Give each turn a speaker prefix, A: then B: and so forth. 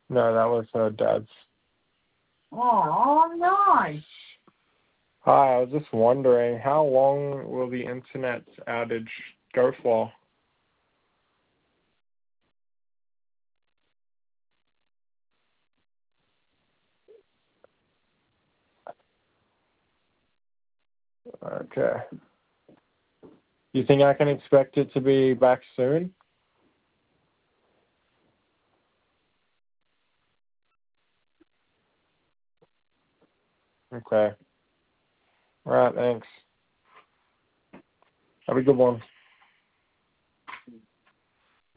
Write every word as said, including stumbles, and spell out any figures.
A: No, that was uh, Dad's.
B: Oh, nice.
A: Hi, I was just wondering, how long will the internet outage go for? Okay. You think I can expect it to be back soon? Okay. All right, thanks. Have a good one.